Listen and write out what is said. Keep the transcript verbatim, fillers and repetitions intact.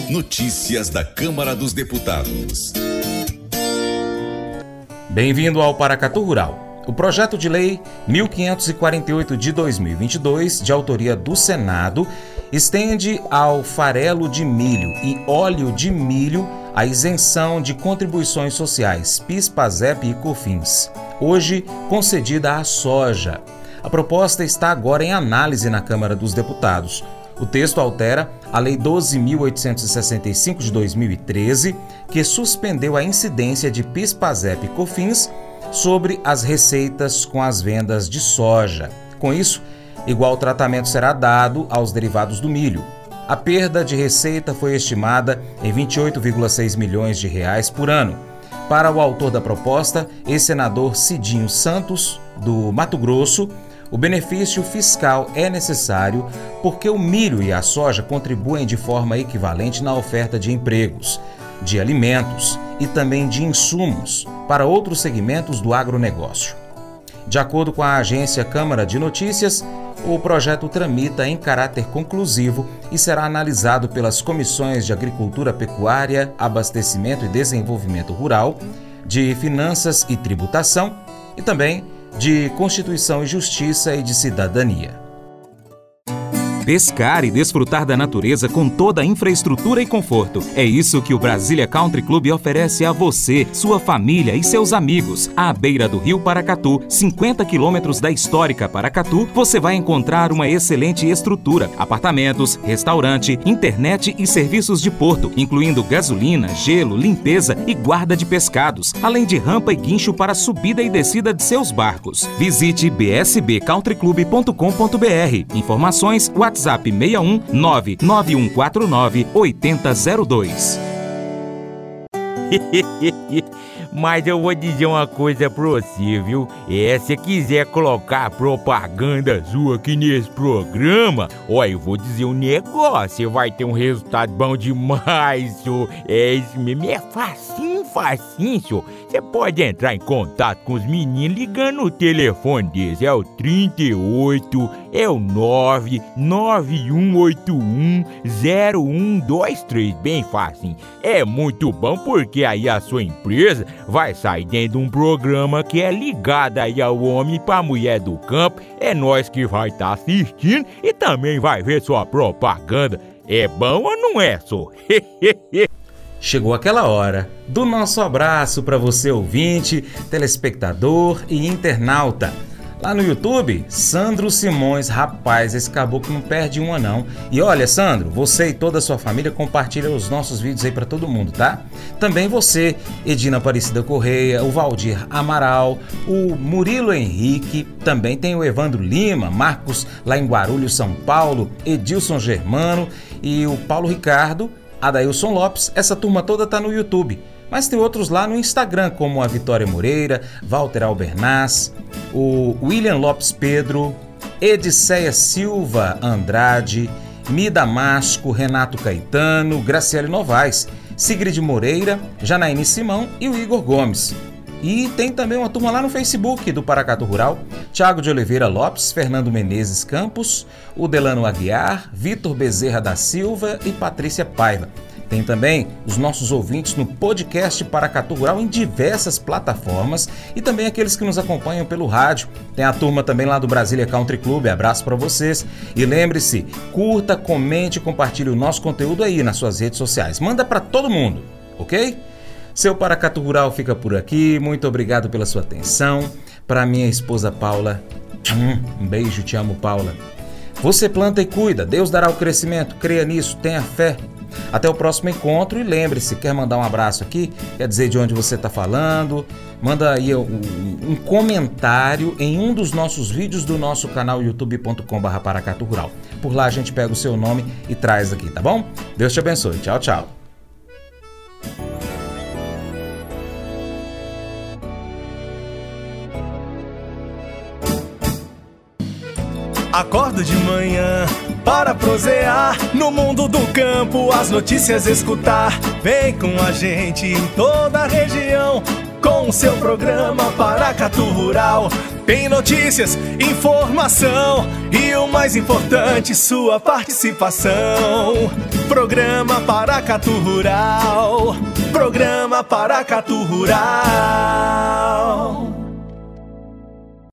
Notícias da Câmara dos Deputados. Bem-vindo ao Paracatu Rural. O projeto de lei mil quinhentos e quarenta e oito de dois mil e vinte e dois, de autoria do Senado, estende ao farelo de milho e óleo de milho a isenção de contribuições sociais PIS, PASEP e COFINS, hoje concedida à soja. A proposta está agora em análise na Câmara dos Deputados. O texto altera a Lei doze mil oitocentos e sessenta e cinco de dois mil e treze, que suspendeu a incidência de PIS, PASEP e COFINS sobre as receitas com as vendas de soja. Com isso, igual tratamento será dado aos derivados do milho. A perda de receita foi estimada em vinte e oito vírgula seis milhões de reais por ano. Para o autor da proposta, ex-senador Cidinho Santos, do Mato Grosso, o benefício fiscal é necessário porque o milho e a soja contribuem de forma equivalente na oferta de empregos, de alimentos e também de insumos para outros segmentos do agronegócio. De acordo com a agência Câmara de Notícias, o projeto tramita em caráter conclusivo e será analisado pelas comissões de Agricultura, Pecuária, Abastecimento e Desenvolvimento Rural, de Finanças e Tributação e também de Constituição e Justiça e de Cidadania. Pescar e desfrutar da natureza com toda a infraestrutura e conforto. É isso que o Brasília Country Club oferece a você, sua família e seus amigos. À beira do Rio Paracatu, cinquenta quilômetros da histórica Paracatu, você vai encontrar uma excelente estrutura, apartamentos, restaurante, internet e serviços de porto, incluindo gasolina, gelo, limpeza e guarda de pescados, além de rampa e guincho para subida e descida de seus barcos. Visite b s b country club ponto com ponto b r. Informações, WhatsApp WhatsApp seis um nove nove um quatro nove oito zero zero dois. Mas eu vou dizer uma coisa pra você, viu? É, se quiser colocar propaganda sua aqui nesse programa, ó, eu vou dizer um negócio, você vai ter um resultado bom demais, senhor. É isso mesmo, é facinho, facinho, senhor. Você pode entrar em contato com os meninos ligando no telefone deles, é o trinta e oito, é o nove nove um oito um zero um dois três, bem facinho. É muito bom porque aí a sua empresa vai sair dentro de um programa que é ligado aí ao homem para a mulher do campo. É nós que vai estar tá assistindo e também vai ver sua propaganda. É bom ou não é, só? Chegou aquela hora do nosso abraço para você, ouvinte, telespectador e internauta. Lá no YouTube, Sandro Simões, rapaz, esse caboclo não perde uma não. E olha, Sandro, você e toda a sua família compartilham os nossos vídeos aí para todo mundo, tá? Também você, Edina Aparecida Correia, o Valdir Amaral, o Murilo Henrique, também tem o Evandro Lima, Marcos lá em Guarulhos, São Paulo, Edilson Germano e o Paulo Ricardo, Adailson Lopes. Essa turma toda tá no YouTube. Mas tem outros lá no Instagram, como a Vitória Moreira, Walter Albernaz, o William Lopes Pedro, Ediceia Silva Andrade, Mida Masco, Renato Caetano, Graciele Novaes, Sigrid Moreira, Janaíne Simão e o Igor Gomes. E tem também uma turma lá no Facebook do Paracatu Rural, Tiago de Oliveira Lopes, Fernando Menezes Campos, o Delano Aguiar, Vitor Bezerra da Silva e Patrícia Paiva. Tem também os nossos ouvintes no podcast Paracatu Rural em diversas plataformas e também aqueles que nos acompanham pelo rádio. Tem a turma também lá do Brasília Country Club, abraço para vocês. E lembre-se, curta, comente e compartilhe o nosso conteúdo aí nas suas redes sociais. Manda para todo mundo, ok? Seu Paracatu Rural fica por aqui, muito obrigado pela sua atenção. Para minha esposa Paula, um beijo, te amo, Paula. Você planta e cuida, Deus dará o crescimento, creia nisso, tenha fé. Até o próximo encontro e lembre-se, quer mandar um abraço aqui, quer dizer de onde você está falando, manda aí um, um comentário em um dos nossos vídeos do nosso canal youtube ponto com barra Paracatu Rural. Por lá a gente pega o seu nome e traz aqui, tá bom? Deus te abençoe, tchau, tchau. Acordo de manhã para prosear no mundo do campo, as notícias escutar. Vem com a gente em toda a região com o seu programa Paracatu Rural. Tem notícias, informação e o mais importante, sua participação. Programa Paracatu Rural. Programa Paracatu Rural.